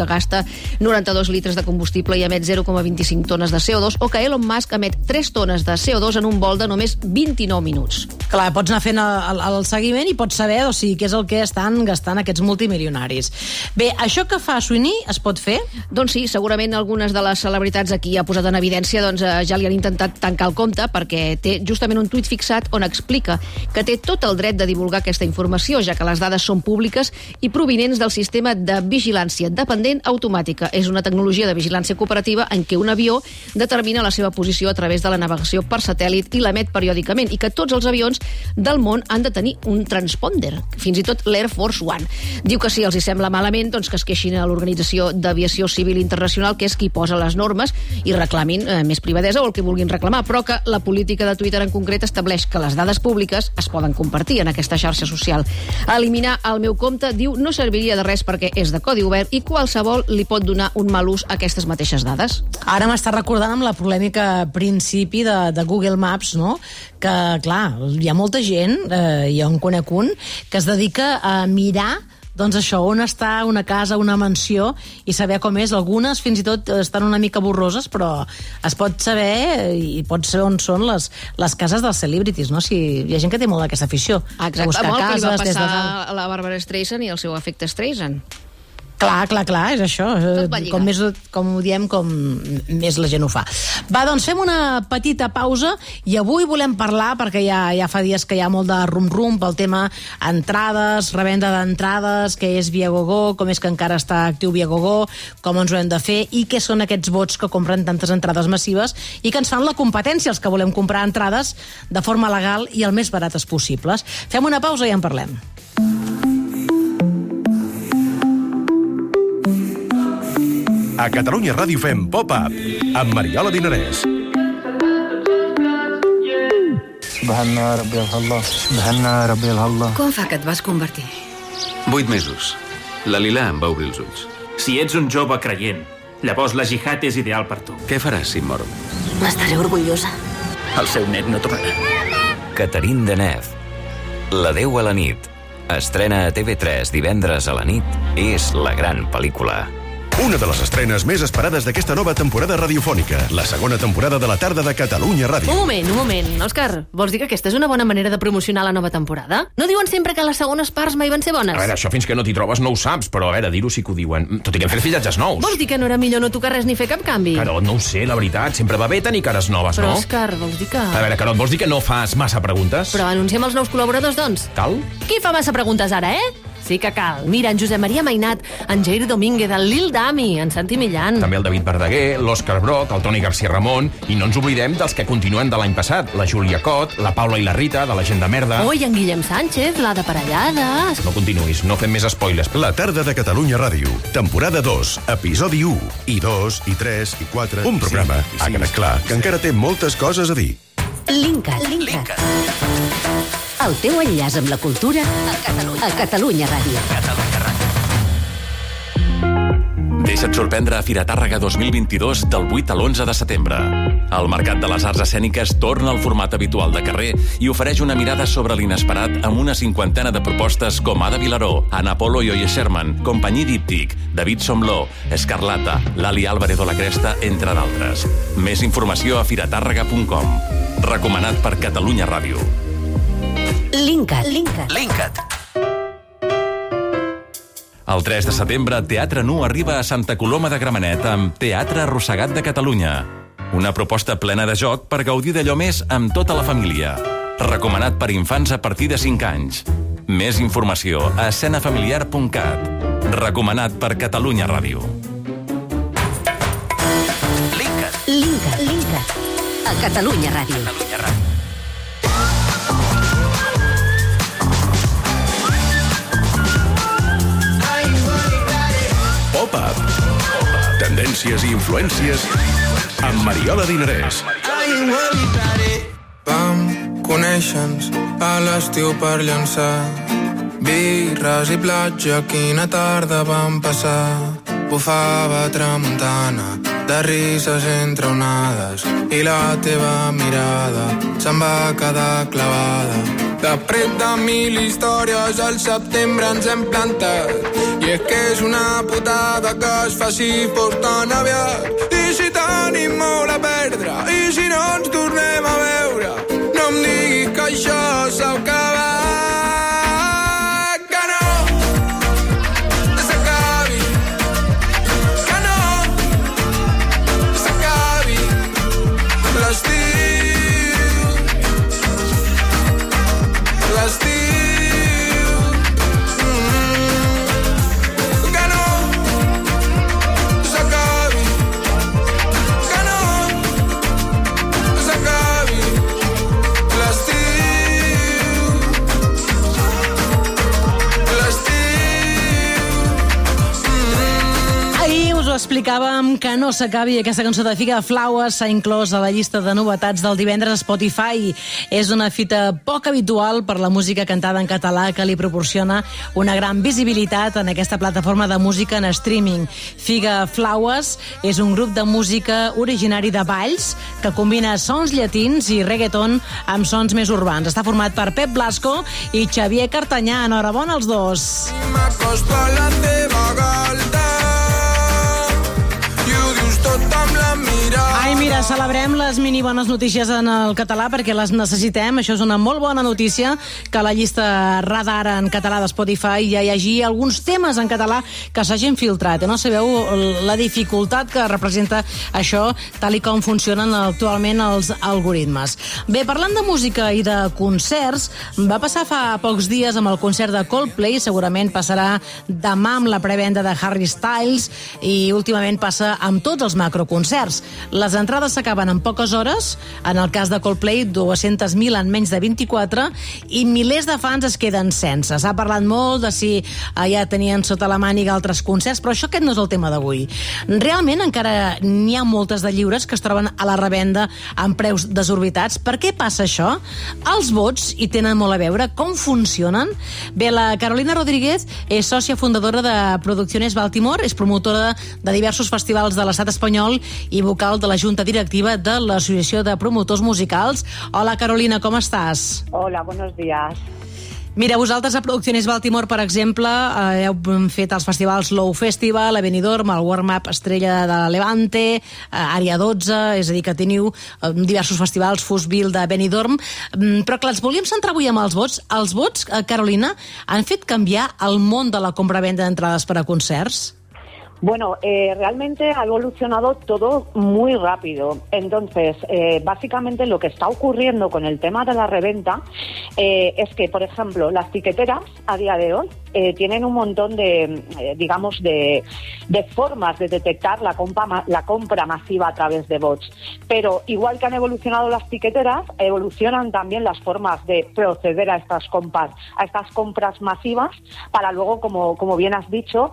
92 litres de combustible i emet 0,25 tones de CO2, o que Elon Musk emet 3 tones de CO2 en un vol de només 29 minuts. Clar, pots anar fent el seguiment i pots saber què és el que estan gastant aquests multimilionaris. Bé, això que fa Sweeney es pot fer? Doncs sí, segurament algunes de les celebritats aquí ha posat en evidència, doncs ja li han intentat tancar el compte, perquè té justament un tuit fixat on explica que té tot el dret de divulgar aquesta informació, ja que les dades són públiques i provinents del sistema de vigilància dependent automàtica. És una tecnologia de vigilància cooperativa en què un avió determina la seva posició a través de la navegació per satèl·lit i l'emet periòdicament, i que tots els avions del món han de tenir un transponder, fins i tot l'Air Force One. Diu que si els hi sembla malament, doncs que es queixin a l'Organització d'Aviació Civil Internacional, que és qui posa les normes, i reclamin més privadesa o el que vulguin reclamar, però que la política de Twitter en concret estableix que les dades públiques es poden compartir en aquesta xarxa social. Eliminar el meu compte, diu, no serviria de res perquè és de codi obert i qualsevol li pot donar un mal ús a aquestes mateixes dades. Ara m'està recordant amb la polèmica principi de Google Maps, no? Que, clar, hi ha molta gent, jo en conec un, que es dedica a mirar doncs això, on està una casa, una mansió, i saber com és. Algunes fins i tot estan una mica borroses, però es pot saber i pots saber on són les cases dels celebrities, no? Hi ha gent que té molt d'aquesta afició. Exacte, molt que li va passar a la Barbara Streisand i el seu efecte Streisand. Clar, és això. Com ho diem, com més la gent ho fa. Va, doncs fem una petita pausa i avui volem parlar, perquè ja fa dies que hi ha molt de rum-rum pel tema entrades, revenda d'entrades, què és Viagogo, com és que encara està actiu Viagogo, com ens ho hem de fer i què són aquests bots que compren tantes entrades massives i que ens fan la competència els que volem comprar entrades de forma legal i el més barates possibles. Fem una pausa i en parlem. A Catalunya Ràdio fem Pop-Up amb Mariola Dinarès. Com fa que et vas convertir? 8 mesos. La Lila em va obrir els ulls. Si ets un jove creient, llavors la jihad és ideal per tu. Què faràs si moro? N'estaré orgullosa. El seu net no tornarà. Catherine Deneuve. La Déu a la nit. Estrena a TV3 divendres a la nit. És la gran pel·lícula. Una de les estrenes més esperades d'aquesta nova temporada radiofònica, la segona temporada de la tarda de Catalunya Ràdio. Un moment, Òscar, vols dir que aquesta és una bona manera de promocionar la nova temporada? No diuen sempre que les segones parts mai van ser bones? A veure, això fins que no t'hi trobes no ho saps, però a veure, dir-ho sí que ho diuen. Tot i que hem fet fillatges nous. Vols dir que no era millor no tocar res ni fer cap canvi? Carot, no ho sé, la veritat, sempre va bé tenir cares noves, però, no? Però, Òscar, vols dir que... A veure, Carot, vols dir que no fas massa preguntes? Però anunciem els nous col·laboradors, doncs. Cal? Qui fa massa preguntes ara, Sí que cal. Mira, en Josep Maria Mainat, en Jair Domínguez, el Lil Dami, en Santi Millán. També el David Verdaguer, l'Òscar Broc, el Toni García Ramon, i no ens oblidem dels que continuen de l'any passat, la Júlia Cot, la Paula i la Rita, de la gent de merda. Oh, i en Guillem Sánchez, la de Parellades. No continuïs, no fem més spoilers. La tarda de Catalunya Ràdio, temporada 2, episodi 1, i 2, i 3, i 4... Un programa, ha quedat clar, que encara té moltes coses a dir. Linkat. El teu enllaç amb la cultura a Catalunya Ràdio. Deixa't sorprendre a Fira Tàrrega 2022 del 8 a l'11 de setembre. El Mercat de les Arts Escèniques torna al format habitual de carrer i ofereix una mirada sobre l'inesperat amb una 50ena de propostes com Ada Vilaró, Ana Polo i Oye Sherman, Companyí Díptic, David Somló, Escarlata, Lali Álvarez o la Cresta, entre d'altres. Més informació a firatàrrega.com. Recomanat per Catalunya Ràdio. Linkat. El 3 de setembre, Teatre Nu arriba a Santa Coloma de Gramenet amb Teatre Arrossegat de Catalunya. Una proposta plena de joc per gaudir d'allò més amb tota la família. Recomanat per infants a partir de 5 anys. Més informació a escenafamiliar.cat. Recomanat per Catalunya Ràdio. Linkat. A Catalunya Ràdio. Pop-Up. Tendències i influències amb Mariola Dinarès. Vam conèixer-nos a l'estiu per llançar birres i platja, quina tarda vam passar. Bufava tramuntana, de rises entre onades, i la teva mirada se'm va quedar clavada. Després de 1000 històries al setembre ens hem plantat. I és que és una putada que es faci fos tan aviat. I si tenim molt a perdre, i si no ens tornem a veure, no em diguis que això s'ha acabat. Que no s'acabi, que no s'acabi l'estiu. Explicàvem que no s'acabi. Aquesta cançó de Figa Flowers s'ha inclòs a la llista de novetats del divendres a Spotify. És una fita poc habitual per la música cantada en català que li proporciona una gran visibilitat en aquesta plataforma de música en streaming. Figa Flowers és un grup de música originari de Valls que combina sons llatins i reggaeton amb sons més urbans. Està format per Pep Blasco i Xavier Cartanyà. Enhorabona als dos. M'acosto a la teva galta. Ai, mira, celebrem les mini bones notícies en el català perquè les necessitem. Això és una molt bona notícia, que a la llista Radar en català de Spotify ja hi hagi alguns temes en català que s'hagin filtrat. No sabeu la dificultat que representa això, tal i com funcionen actualment els algoritmes. Bé, parlant de música i de concerts, va passar fa pocs dies amb el concert de Coldplay, segurament passarà demà amb la prevenda de Harry Styles i últimament passa amb tots els macroconcerts. Les entrades s'acaben en poques hores, en el cas de Coldplay 200.000 en menys de 24 i milers de fans es queden sense. S'ha parlat molt de si ja tenien sota la màniga altres concerts, però aquest no és el tema d'avui. Realment encara n'hi ha moltes de lliures que es troben a la revenda amb preus desorbitats. Per què passa això? Els vots hi tenen molt a veure. Com funcionen? Bé, la Carolina Rodríguez és sòcia fundadora de Producciones Baltimore, és promotora de diversos festivals de l'estat espanyol i vocal de la Junta Directiva de l'Associació de Promotors Musicals. Hola, Carolina, com estàs? Hola, buenos días. Mira, vosaltres a Producciones Baltimore, per exemple, heu fet els festivals Low Festival, a Benidorm, el Warm Up Estrella de Levante, Àrea 12, és a dir, que teniu diversos festivals, Fusville de Benidorm, però clar, ens volíem centrar avui amb els vots. Els vots, Carolina, han fet canviar el món de la compra-venda d'entrades per a concerts? Bueno, realmente ha evolucionado todo muy rápido. Entonces, básicamente lo que está ocurriendo con el tema de la reventa es que, por ejemplo, las tiqueteras a día de hoy tienen un montón de, digamos, de formas de detectar la compra masiva a través de bots. Pero igual que han evolucionado las tiqueteras, evolucionan también las formas de proceder a estas compras masivas para luego, como bien has dicho,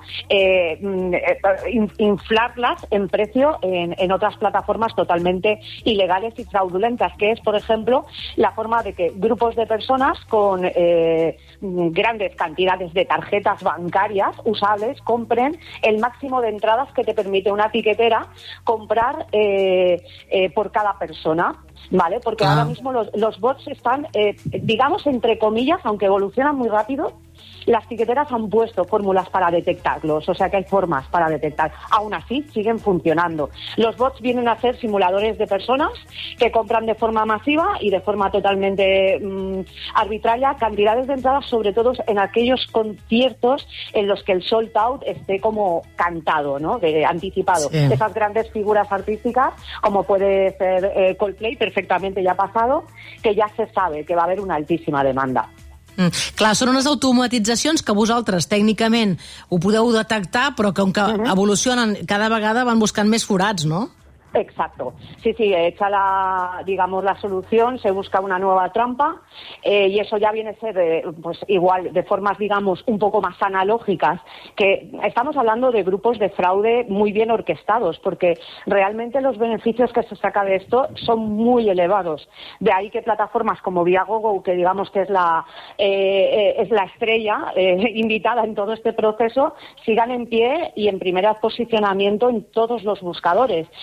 inflarlas en precio en otras plataformas totalmente ilegales y fraudulentas, que es, por ejemplo, la forma de que grupos de personas con grandes cantidades de tarjetas bancarias usables compren el máximo de entradas que te permite una tiquetera comprar por cada persona. ¿Vale? Porque ahora mismo los bots están, digamos, entre comillas, aunque evolucionan muy rápido, las tiqueteras han puesto fórmulas para detectarlos, o sea que hay formas para detectar. Aún así, siguen funcionando. Los bots vienen a ser simuladores de personas que compran de forma masiva y de forma totalmente arbitraria cantidades de entradas, sobre todo en aquellos conciertos en los que el sold out esté como cantado, ¿no? Anticipado. Sí. Esas grandes figuras artísticas, como puede ser Coldplay, perfectamente ya pasado, que ja se sabe que va a haver una altíssima demanda. Clar, són unes automatitzacions que vosaltres tècnicament ho podeu detectar, però que com que evolucionen cada vegada van buscant més forats, no? Exacto. Sí, hecha la solución, se busca una nueva trampa y eso ya viene a ser, pues igual, de formas, digamos, un poco más analógicas, que estamos hablando de grupos de fraude muy bien orquestados, porque realmente los beneficios que se saca de esto son muy elevados. De ahí que plataformas como Viagogo, que digamos que es la estrella invitada en todo este proceso, sigan en pie y en primer posicionamiento en todos los buscadores. Cualquier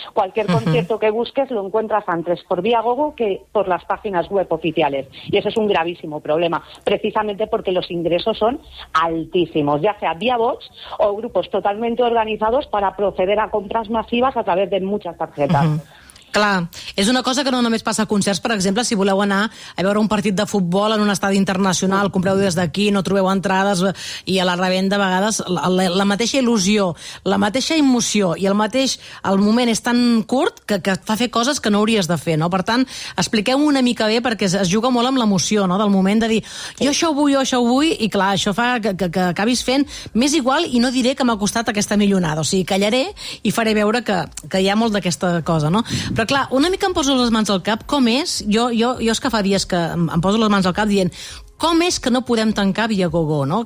cualquier concierto que busques lo encuentras antes por Viagogo que por las páginas web oficiales. Y ese es un gravísimo problema, precisamente porque los ingresos son altísimos, ya sea vía bots o grupos totalmente organizados para proceder a compras masivas a través de muchas tarjetas. Clar, és una cosa que no només passa a concerts, per exemple, si voleu anar a veure un partit de futbol en un estadi internacional, compreu des d'aquí, no trobeu entrades i a la revenda a vegades la mateixa il·lusió, la mateixa emoció i el moment és tan curt que et fa fer coses que no hauries de fer, no? Per tant, expliqueu-ho una mica bé perquè es juga molt amb l'emoció, no? Del moment de dir, jo això ho vull, i clar, això fa que acabis fent més igual i no diré que m'ha costat aquesta millonada, o sigui, callaré i faré veure que hi ha molt d'aquesta cosa, no? Però clar, una mica em poso les mans al cap, com és? Jo és que fa dies que em poso les mans al cap dient com és que no podem tancar Viagogo, no?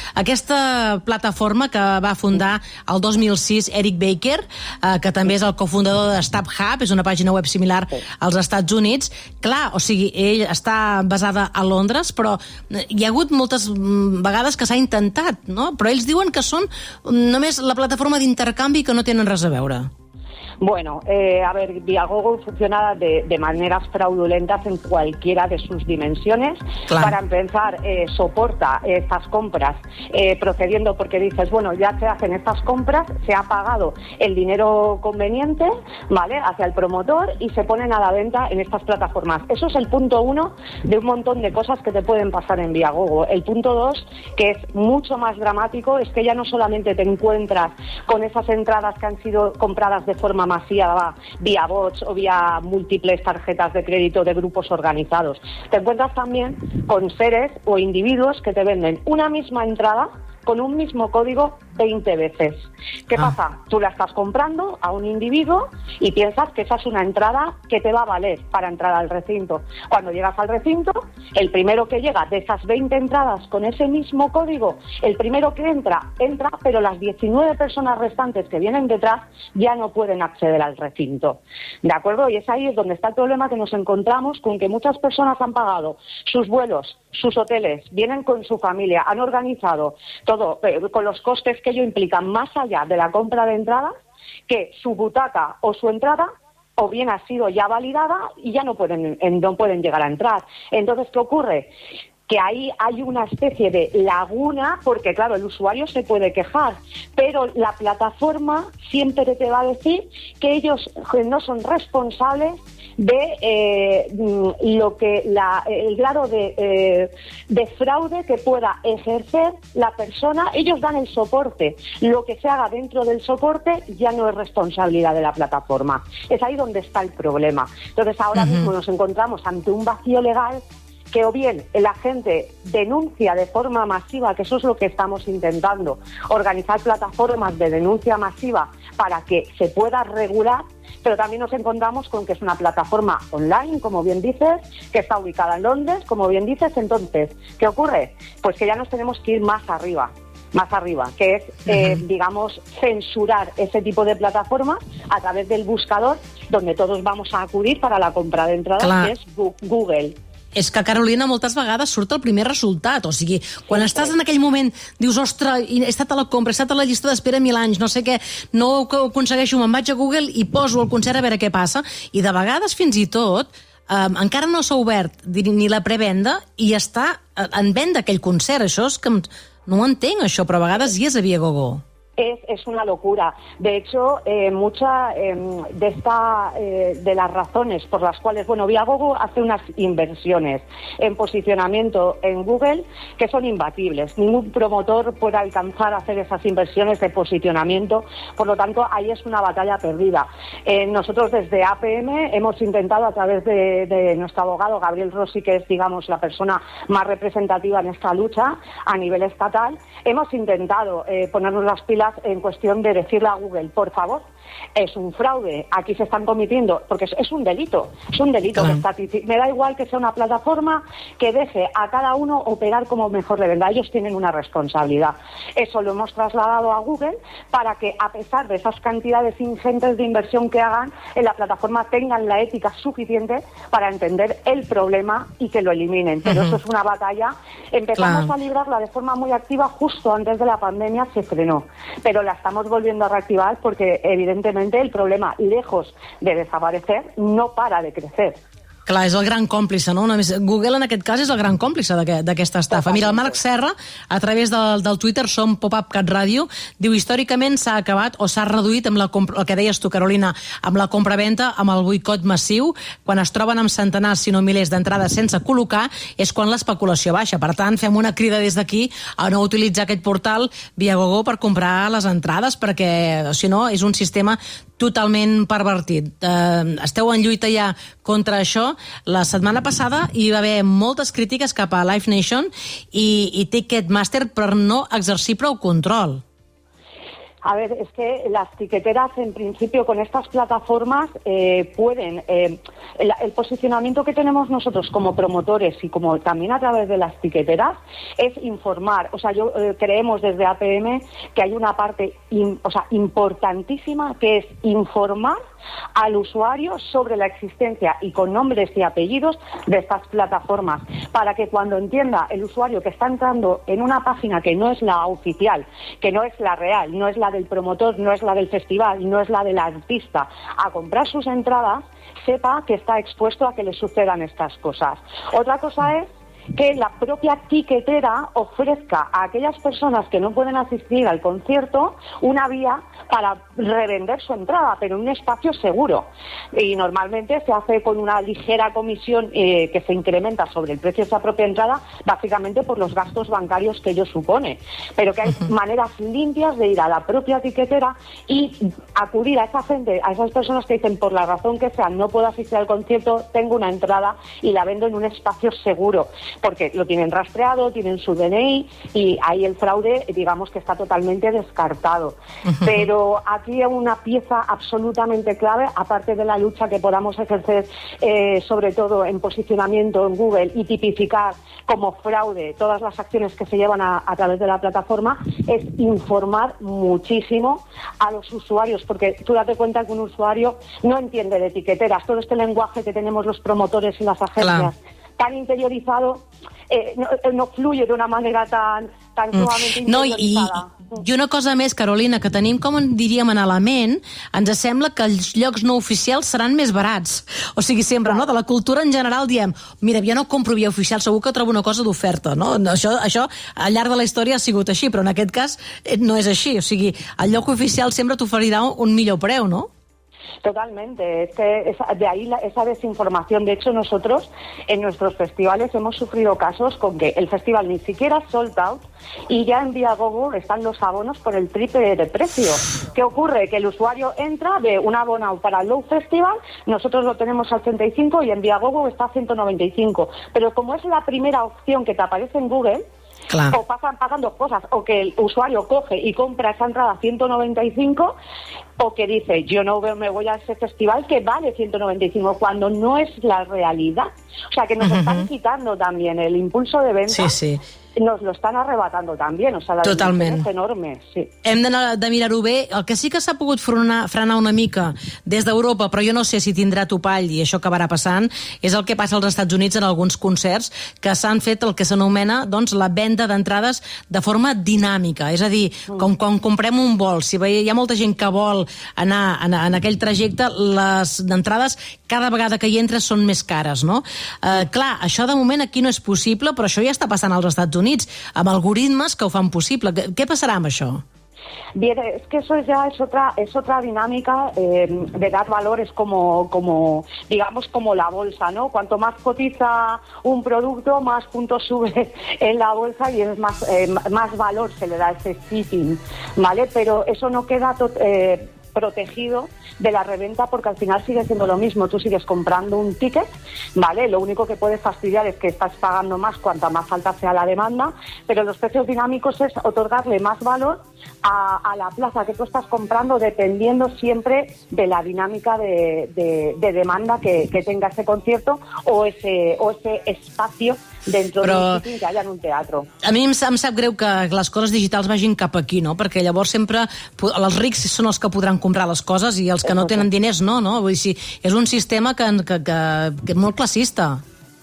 Aquesta plataforma que va fundar el 2006 Eric Baker, que també és el cofundador de StubHub, és una pàgina web similar als Estats Units. Clar, o sigui, ell està basada a Londres, però hi ha hagut moltes vegades que s'ha intentat, no? Però ells diuen que són només la plataforma d'intercanvi que no tenen res a veure. Bueno, a ver, Viagogo funciona de maneras fraudulentas en cualquiera de sus dimensiones. Claro. Para empezar, soporta estas compras procediendo porque dices, bueno, ya se hacen estas compras, se ha pagado el dinero conveniente, ¿vale?, hacia el promotor y se ponen a la venta en estas plataformas. Eso es el punto 1 de un montón de cosas que te pueden pasar en Viagogo. El punto 2, que es mucho más dramático, es que ya no solamente te encuentras con esas entradas que han sido compradas de forma masiva vía bots o vía múltiples tarjetas de crédito de grupos organizados. Te encuentras también con seres o individuos que te venden una misma entrada con un mismo código 20 veces. ¿Qué pasa? Tú la estás comprando a un individuo y piensas que esa es una entrada que te va a valer para entrar al recinto. Cuando llegas al recinto, el primero que llega de esas 20 entradas con ese mismo código, el primero que entra, pero las 19 personas restantes que vienen detrás ya no pueden acceder al recinto. ¿De acuerdo? Y es ahí donde está el problema, que nos encontramos con que muchas personas han pagado sus vuelos, sus hoteles, vienen con su familia, han organizado todo con los costes que ello implican más allá de la compra de entradas, que su butaca o su entrada o bien ha sido ya validada y ya no pueden llegar a entrar. Entonces, ¿qué ocurre? Que ahí hay una especie de laguna, porque claro, el usuario se puede quejar, pero la plataforma siempre te va a decir que ellos no son responsables de el grado de fraude que pueda ejercer la persona. Ellos dan el soporte. Lo que se haga dentro del soporte ya no es responsabilidad de la plataforma. Es ahí donde está el problema. Entonces ahora mismo nos encontramos ante un vacío legal que o bien la gente denuncia de forma masiva, que eso es lo que estamos intentando, organizar plataformas de denuncia masiva para que se pueda regular, pero también nos encontramos con que es una plataforma online, como bien dices, que está ubicada en Londres, como bien dices. Entonces, ¿qué ocurre? Pues que ya nos tenemos que ir más arriba, que es, digamos, censurar ese tipo de plataformas a través del buscador donde todos vamos a acudir para la compra de entradas, que es Google. És que, Carolina, moltes vegades surt el primer resultat. O sigui, quan estàs en aquell moment, dius, ostres, he estat a la compra, he estat a la llista d'espera 1000 anys, no sé què, no ho aconsegueixo, me'n vaig a Google i poso el concert a veure què passa, i de vegades, fins i tot, encara no s'ha obert ni la prevenda i està en venda aquell concert. Això és que no ho entenc, això, però a vegades hi és a Viagogo. Es una locura. De hecho, muchas de las razones por las cuales, bueno, Viagogo hace unas inversiones en posicionamiento en Google que son imbatibles. Ningún promotor puede alcanzar a hacer esas inversiones de posicionamiento, por lo tanto, ahí es una batalla perdida. Nosotros desde APM hemos intentado, a través de nuestro abogado Gabriel Rossi, que es, digamos, la persona más representativa en esta lucha a nivel estatal, hemos intentado ponernos las pilas en cuestión de decirle a Google, por favor, es un fraude, aquí se están cometiendo, porque es un delito, claro. Me da igual que sea una plataforma que deje a cada uno operar como mejor le venga, ellos tienen una responsabilidad. Eso lo hemos trasladado a Google para que, a pesar de esas cantidades ingentes de inversión que hagan, en la plataforma tengan la ética suficiente para entender el problema y que lo eliminen. Pero eso es una batalla. Empezamos a librarla de forma muy activa justo antes de la pandemia, se frenó, pero la estamos volviendo a reactivar porque evidentemente evidentemente el problema, lejos de desaparecer, no para de crecer. Clar, és el gran còmplice, no? Google, en aquest cas, és el gran còmplice d'aquesta estafa. Mira, el Marc Serra, a través del Twitter, som Pop-Up Cat Radio, diu, històricament s'ha acabat o s'ha reduït amb el que deies tu, Carolina, amb la compra-venta, amb el boicot massiu, quan es troben amb centenars, si no milers d'entrades sense col·locar, és quan l'especulació baixa. Per tant, fem una crida des d'aquí a no utilitzar aquest portal Viagogo per comprar les entrades, perquè, si no, és un sistema totalment pervertit. Esteu en lluita ja contra això. La setmana passada hi va haver moltes crítiques cap a Live Nation i Ticketmaster per no exercir prou control. A ver, es que las tiqueteras, en principio, con estas plataformas pueden... el posicionamiento que tenemos nosotros como promotores y como también a través de las tiqueteras es informar. O sea, creemos desde APM que hay una parte importantísima que es informar al usuario sobre la existencia y con nombres y apellidos de estas plataformas, para que cuando entienda el usuario que está entrando en una página que no es la oficial, que no es la real, no es la del promotor, no es la del festival, no es la del artista, a comprar sus entradas, sepa que está expuesto a que le sucedan estas cosas. Otra cosa es que la propia tiquetera ofrezca a aquellas personas que no pueden asistir al concierto una vía para revender su entrada, pero en un espacio seguro. Y normalmente se hace con una ligera comisión que se incrementa sobre el precio de esa propia entrada, básicamente por los gastos bancarios que ello supone. Pero que hay maneras limpias de ir a la propia tiquetera y acudir a esa gente, a esas personas que dicen, por la razón que sea, no puedo asistir al concierto, tengo una entrada y la vendo en un espacio seguro, porque lo tienen rastreado, tienen su DNI y ahí el fraude, digamos que está totalmente descartado. Pero aquí hay una pieza absolutamente clave, aparte de la lucha que podamos ejercer sobre todo en posicionamiento en Google y tipificar como fraude todas las acciones que se llevan a través de la plataforma, es informar muchísimo a los usuarios, porque tú date cuenta que un usuario no entiende de etiqueteras, todo este lenguaje que tenemos los promotores y las agencias, tan interiorizado, no fluye de una manera tan sumamente interiorizada. I una cosa més, Carolina, que tenim, com en diríem, en element, ens sembla que els llocs no oficials seran més barats. O sigui, sempre, no? De la cultura en general diem, mira, jo no compro via oficial, segur que trobo una cosa d'oferta, no? Això al llarg de la història ha sigut així, però en aquest cas no és així. O sigui, el lloc oficial sempre t'oferirà un millor preu, no? Totalmente, es que de ahí esa desinformación. De hecho, nosotros en nuestros festivales hemos sufrido casos con que el festival ni siquiera es sold out y ya en Viagogo están los abonos por el triple de precio. ¿Qué ocurre? Que el usuario entra, ve un abonado para el Low Festival, nosotros lo tenemos a 85 y en Viagogo está a 195. Pero como es la primera opción que te aparece en Google, o pasan pagando cosas, o que el usuario coge y compra esa entrada a 195, o que dice, yo no me voy a ese festival que vale 195, cuando no es la realidad. O sea, que nos están quitando también el impulso de venta. Sí. Nos lo estan arrebatando també, o sigui, la diferència és enorme. Sí. Hem de mirar-ho bé. El que sí que s'ha pogut frenar una mica des d'Europa, però jo no sé si tindrà topall i això acabarà passant, és el que passa als Estats Units en alguns concerts, que s'han fet el que s'anomena la venda d'entrades de forma dinàmica. És a dir, com quan comprem un vol, si hi ha molta gent que vol anar en aquell trajecte, les entrades cada vegada que hi entres són més cares, no? Clar, això de moment aquí no és possible, però això ja està passant als Estats Units, amb algoritmes que ho fan possible. Què passarà amb això? Bien, es que eso ya es otra dinámica de dar valor, es como digamos como la bolsa, ¿no? Cuanto más cotiza un producto, más puntos sube en la bolsa y es más valor se le da a ese sitting, ¿vale? Pero eso no queda protegido de la reventa, porque al final sigue siendo lo mismo. Tú sigues comprando un ticket, ¿vale? Lo único que puede fastidiar es que estás pagando más cuanta más alta sea la demanda, pero los precios dinámicos es otorgarle más valor a la plaza que tú estás comprando, dependiendo siempre de la dinámica de demanda que tenga ese concierto o ese espacio dentro d'un sitio que hi ha en un teatre. A mi em sap greu que les coses digitals vagin cap aquí, no? Perquè llavors sempre els rics són els que podran comprar les coses i els que no tenen diners no? Vull dir, és un sistema que és molt classista.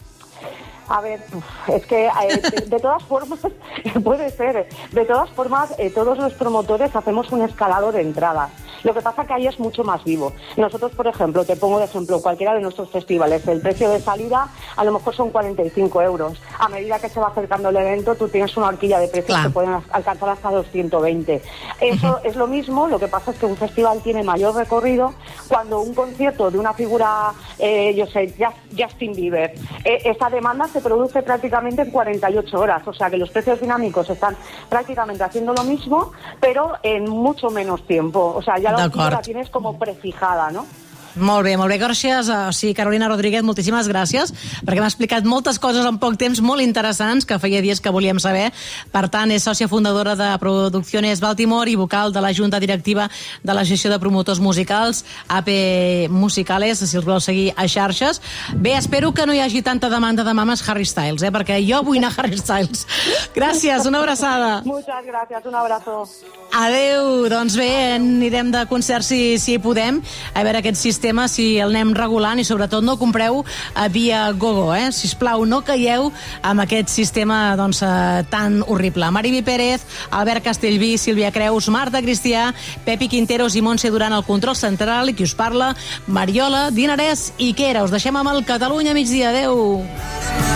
A ver, es que de todas formas, puede ser, de todas formas, todos los promotores hacemos un escalado de entradas. Lo que pasa que ahí es mucho más vivo. Nosotros, por ejemplo, te pongo de ejemplo, cualquiera de nuestros festivales, el precio de salida a lo mejor son 45 euros. A medida que se va acercando el evento, tú tienes una horquilla de precios que pueden alcanzar hasta 220. Eso es lo mismo, lo que pasa es que un festival tiene mayor recorrido cuando un concierto de una figura, Justin Bieber, esa demanda se produce prácticamente en 48 horas, o sea que los precios dinámicos están prácticamente haciendo lo mismo, pero en mucho menos tiempo, o sea, ya la tienes como prefijada, ¿no? Molt bé, gràcies. Carolina Rodríguez, moltíssimes gràcies, perquè m'ha explicat moltes coses en poc temps molt interessants que feia dies que volíem saber. Per tant, és sòcia fundadora de Producciones Baltimore i vocal de la Junta Directiva de l'Associació de Promotors Musicals, AP Musicales, si els voleu seguir a xarxes. Bé, espero que no hi hagi tanta demanda de mames Harry Styles, perquè jo vull anar a Harry Styles. Gràcies, una abraçada. Muchas gracias, un abrazo. Adeu, doncs bé, anirem de concert si podem, a veure aquest sistema, si el anem regulant, i sobretot no compreu via Gogo, sisplau, no caieu amb aquest sistema tan horrible. Mariby Pérez, Albert Castellví, Sílvia Creus, Marta Cristià, Pepi Quinteros i Montse Duran al control central, i qui us parla, Mariola Dinarès i Quera. Us deixem amb el Catalunya migdia. Adeu.